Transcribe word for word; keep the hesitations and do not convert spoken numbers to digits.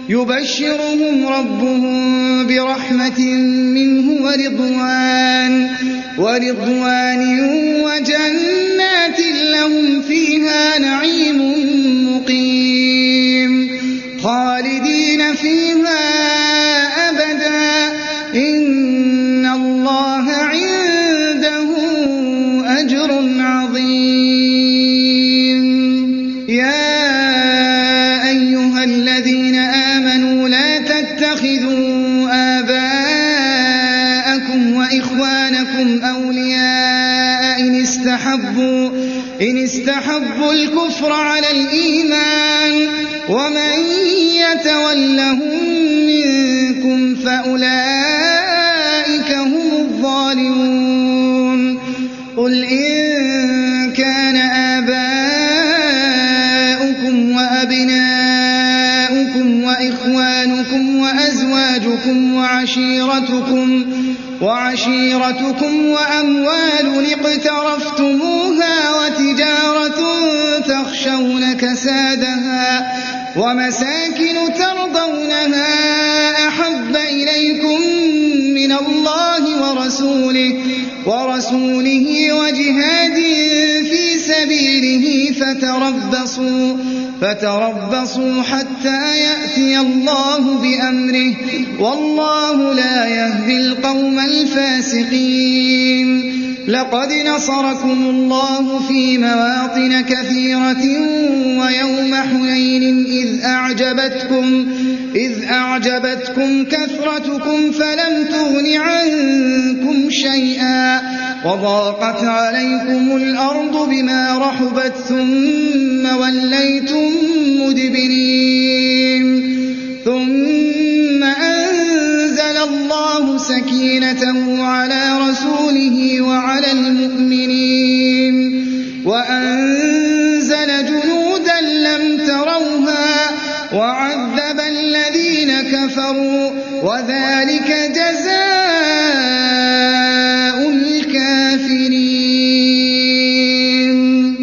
يبشرهم ربهم برحمة منه ورضوان ورضوان وجنات لهم فيها نعيم مقيم خالدين فيها أبدا إن الله عنده أجر عظيم. يا أيها الذين آمنوا لا تتخذوا آباءكم وإخوانكم أولياء إن استحبوا, إن استحبوا الكفر على الإيمان ومن يتولهم منكم فأولئك هم الظالمون. قل إن كان آباؤكم وأبناؤكم وإخوانكم وأزواجكم وعشيرتكم وعشيرتكم وأموال اقترفتموها وتجارة تخشون كسادها ومساكن ترضونها أحب إليكم من الله ورسوله, ورسوله وجهاد في سبيله فتربصوا, فتربصوا حتى يأتي الله بأمره والله لا يهدي القوم الفاسقين. لقد نصركم الله في مواطن كثيرة ويوم حنين إذ أعجبتكم, إذ أعجبتكم كثرتكم فلم تغن عنكم شيئا وضاقت عليكم الأرض بما رحبت ثم وليتم مدبرين. ثم أنزل الله سكينته على رسوله وعلى المؤمنين وأنزل جنودا لم تروها وعذب الذين كفروا وذلك جزاء